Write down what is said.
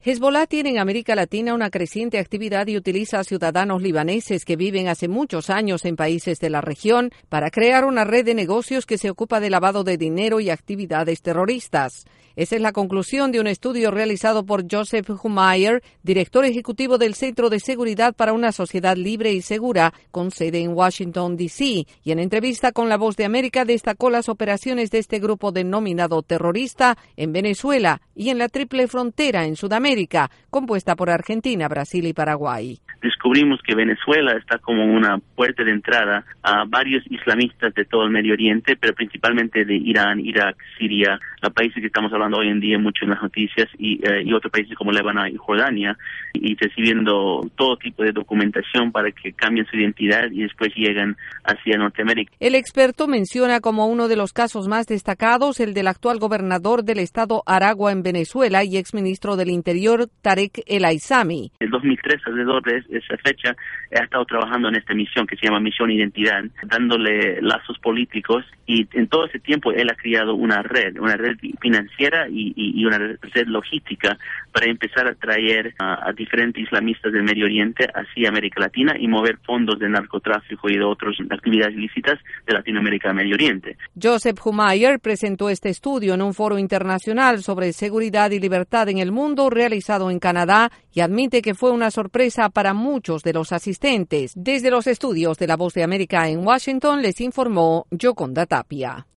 Hezbollah tiene en América Latina una creciente actividad y utiliza a ciudadanos libaneses que viven hace muchos años en países de la región para crear una red de negocios que se ocupa de lavado de dinero y actividades terroristas. Esa es la conclusión de un estudio realizado por Joseph Hummeyer, director ejecutivo del Centro de Seguridad para una Sociedad Libre y Segura, con sede en Washington, D.C., y en entrevista con La Voz de América destacó las operaciones de este grupo denominado terrorista en Venezuela y en la Triple Frontera en Sudamérica, compuesta por Argentina, Brasil y Paraguay. Descubrimos que Venezuela está como una puerta de entrada a varios islamistas de todo el Medio Oriente, pero principalmente de Irán, Irak, Siria, los países que estamos hablando hoy en día mucho en las noticias, y otros países como Líbano y Jordania, y recibiendo todo tipo de documentación para que cambien su identidad y después llegan hacia Norteamérica. El experto menciona como uno de los casos más destacados el del actual gobernador del estado Aragua en Venezuela y exministro del Interior, Tarek El Aissami. En 2003, alrededor de esa fecha, ha estado trabajando en esta misión que se llama Misión Identidad, dándole lazos políticos, y en todo ese tiempo él ha creado una red financiera y una red logística para empezar a traer a diferentes islamistas del Medio Oriente hacia América Latina y mover fondos de narcotráfico y de otras actividades ilícitas de Latinoamérica a Medio Oriente. Joseph Hummeyer presentó este estudio en un foro internacional sobre seguridad y libertad en el mundo realizado en Canadá y admite que fue una sorpresa para muchos de los asistentes. Desde los estudios de La Voz de América en Washington les informó Yoconda Tapia.